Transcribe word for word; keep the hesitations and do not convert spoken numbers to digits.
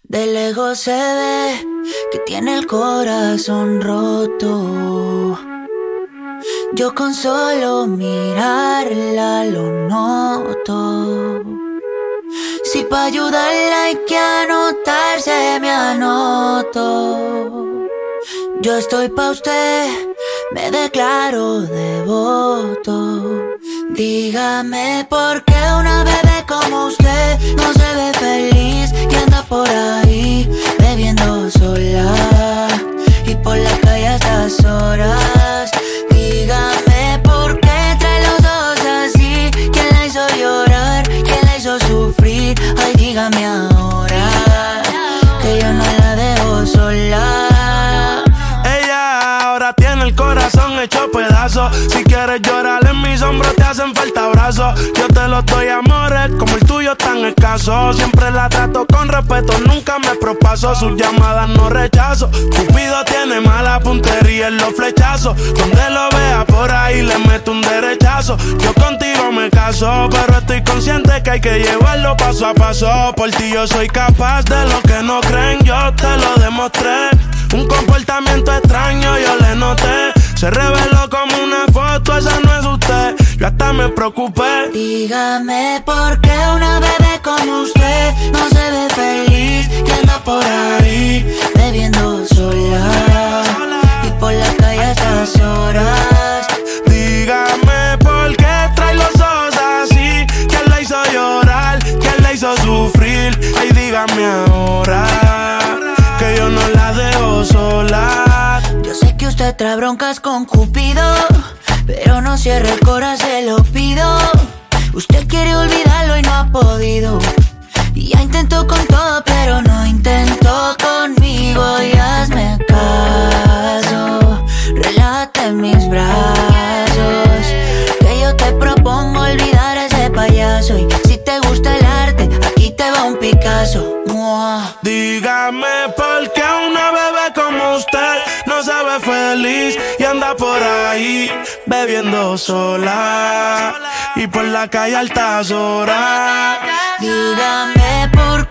De lejos se ve que tiene el corazón roto. Yo con solo mirarla lo noto. Si pa' ayudarla hay que anotarse, me anoto. Yo estoy pa' usted, me declaro devoto. Dígame por qué una bebé como usted no se ve feliz y anda por ahí bebiendo sola y por la calle a estas horas. Dígame por qué trae los ojos así. ¿Quién la hizo llorar? ¿Quién la hizo sufrir? Ay, dígame ahora que yo no la dejo sola. Ella ahora tiene el corazón hecho pedazos. Si quieres llorar en mis hombros te hacen falta abrazos. Yo te los doy, amores, como el tuyo tan escaso. Siempre la trato con respeto, nunca me propaso. Sus llamadas no rechazo. Cupido tiene mala puntería en los flechazos. Donde lo vea por ahí le meto un derechazo. Yo contigo me caso, pero estoy consciente que hay que llevarlo paso a paso. Por ti yo soy capaz de lo que no creen, yo te lo demostré. Un comportamiento extraño yo le noté. Se reveló como una foto, esa no es usted. Yo hasta me preocupé. Dígame por qué una bebé como usted no se ve feliz y anda por ahí bebiendo sola y por la calle a estas horas. Dígame por qué trae los ojos así. ¿Quién la hizo llorar? ¿Quién la hizo sufrir? Ay, dígame ahora que yo no la dejo sola. Yo sé que usted trae broncas con Cupido, pero no cierre el corazón, se lo pido. Usted quiere olvidarlo y no ha podido. Y ya intentó con todo, pero no intentó conmigo. Y hazme caso, relájate en mis brazos, que yo te propongo olvidar a ese payaso. Y si te gusta el arte, aquí te va un Picasso. Mua. Dígame por qué una bebé como usted no se ve feliz y anda por ahí bebiendo sola y por la calle a altas horas. Dígame por